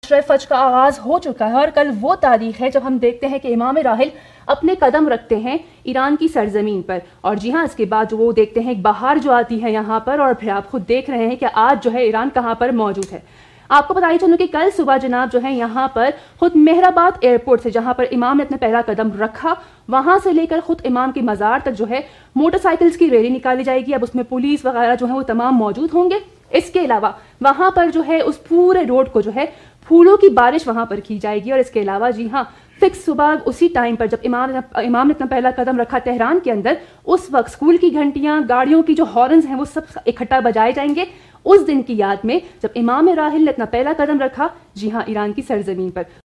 Fudge का आगाज हो चुका है और कल वो तारीख है जब हम देखते हैं कि इमाम राहिल अपने कदम रखते हैं ईरान की सरजमीन पर। और जी हाँ, इसके बाद जो वो देखते हैं एक बहार जो आती है यहाँ पर, और फिर आप खुद देख रहे हैं कि आज जो है ईरान कहाँ पर मौजूद है। आपको बताइए चलूँ कि कल सुबह जनाब जो है यहाँ पर खुद मेहराबाद एयरपोर्ट से, जहाँ पर इमाम ने अपना पहला कदम रखा, वहां से लेकर खुद इमाम की मज़ार तक जो है मोटरसाइकिल्स की रैली निकाली जाएगी। अब उसमें पुलिस वगैरह जो है वो तमाम मौजूद होंगे। इसके अलावा वहां पर जो है उस पूरे रोड को जो है फूलों की बारिश वहां पर की जाएगी। और इसके अलावा जी हाँ, फिक्स सुबह उसी टाइम पर जब इमाम ने अपना पहला कदम रखा तेहरान के अंदर, उस वक्त स्कूल की घंटियां, गाड़ियों की जो हॉर्न्स हैं वो सब इकट्ठा बजाए जाएंगे उस दिन की याद में जब इमाम राहिल ने अपना पहला कदम रखा, जी हाँ, ईरान की सरजमीन पर।